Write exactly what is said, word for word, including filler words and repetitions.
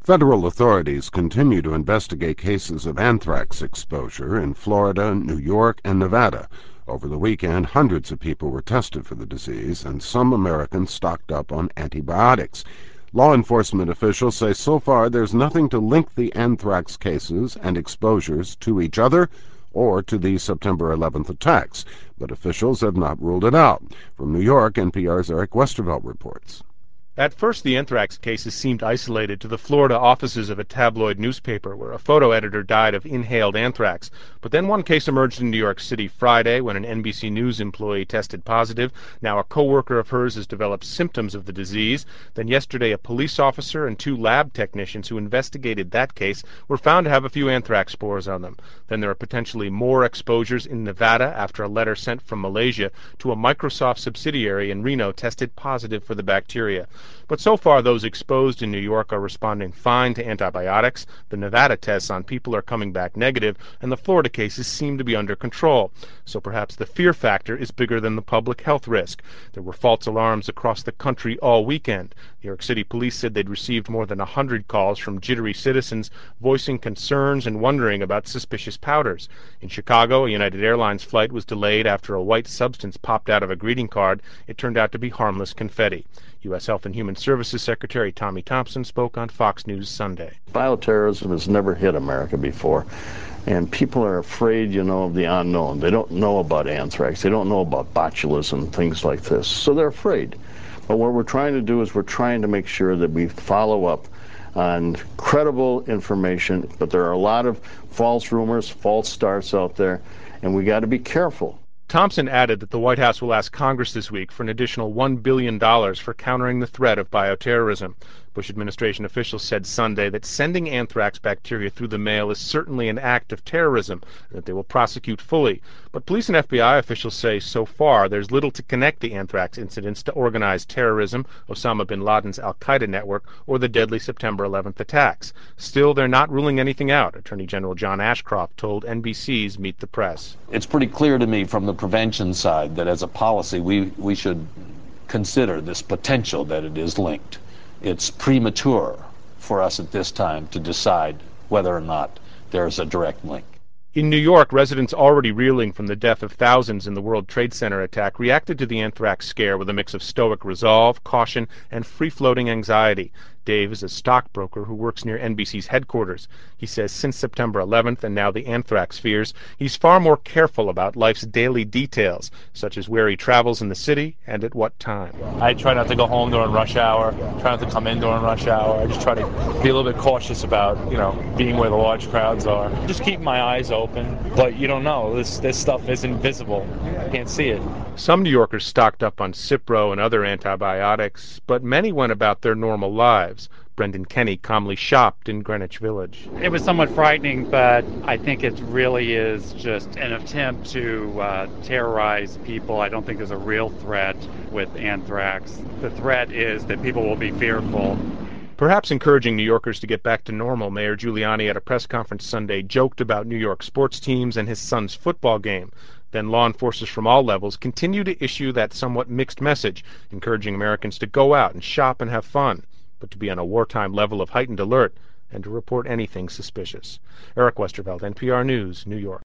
Federal authorities continue to investigate cases of anthrax exposure in Florida, New York, and Nevada. Over the weekend, hundreds of people were tested for the disease, and some Americans stocked up on antibiotics. Law enforcement officials say so far there's nothing to link the anthrax cases and exposures to each other or to the September eleventh attacks, but officials have not ruled it out. From New York, N P R's Eric Westervelt reports. At first, the anthrax cases seemed isolated to the Florida offices of a tabloid newspaper where a photo editor died of inhaled anthrax. But then one case emerged in New York City Friday when an N B C News employee tested positive. Now a co-worker of hers has developed symptoms of the disease. Then yesterday, a police officer and two lab technicians who investigated that case were found to have a few anthrax spores on them. Then there are potentially more exposures in Nevada after a letter sent from Malaysia to a Microsoft subsidiary in Reno tested positive for the bacteria. But so far, those exposed in New York are responding fine to antibiotics. The Nevada tests on people are coming back negative, and the Florida cases seem to be under control. So perhaps the fear factor is bigger than the public health risk. There were false alarms across the country all weekend. New York City police said they'd received more than one hundred calls from jittery citizens voicing concerns and wondering about suspicious powders. In Chicago, a United Airlines flight was delayed after a white substance popped out of a greeting card. It turned out to be harmless confetti. U S Health and Human Services Secretary Tommy Thompson spoke on Fox News Sunday. Bioterrorism has never hit America before, and people are afraid, you know, of the unknown. They don't know about anthrax. They don't know about botulism, things like this. So they're afraid. But what we're trying to do is we're trying to make sure that we follow up on credible information. But there are a lot of false rumors, false starts out there, and we got to be careful. Thompson added that the White House will ask Congress this week for an additional one billion dollars for countering the threat of bioterrorism. Bush administration officials said Sunday that sending anthrax bacteria through the mail is certainly an act of terrorism and that they will prosecute fully. But police and F B I officials say so far there's little to connect the anthrax incidents to organized terrorism, Osama bin Laden's al-Qaeda network, or the deadly September eleventh attacks. Still, they're not ruling anything out, Attorney General John Ashcroft told N B C's Meet the Press. It's pretty clear to me from the prevention side that as a policy we, we should consider this potential that it is linked. It's premature for us at this time to decide whether or not there's a direct link. In New York, residents already reeling from the death of thousands in the World Trade Center attack reacted to the anthrax scare with a mix of stoic resolve, caution, and free-floating anxiety. Dave is a stockbroker who works near N B C's headquarters. He says since September eleventh and now the anthrax fears, he's far more careful about life's daily details, such as where he travels in the city and at what time. I try not to go home during rush hour, try not to come in during rush hour. I just try to be a little bit cautious about, you know, being where the large crowds are. Just keep my eyes open, but you don't know. This, this stuff isn't visible. You can't see it. Some New Yorkers stocked up on Cipro and other antibiotics, but many went about their normal lives. Brendan Kenny calmly shopped in Greenwich Village. It was somewhat frightening, but I think it really is just an attempt to uh, terrorize people. I don't think there's a real threat with anthrax. The threat is that people will be fearful. Perhaps encouraging New Yorkers to get back to normal, Mayor Giuliani at a press conference Sunday joked about New York sports teams and his son's football game. Then law enforcers from all levels continue to issue that somewhat mixed message, encouraging Americans to go out and shop and have fun, but to be on a wartime level of heightened alert and to report anything suspicious. Eric Westervelt, N P R News, New York.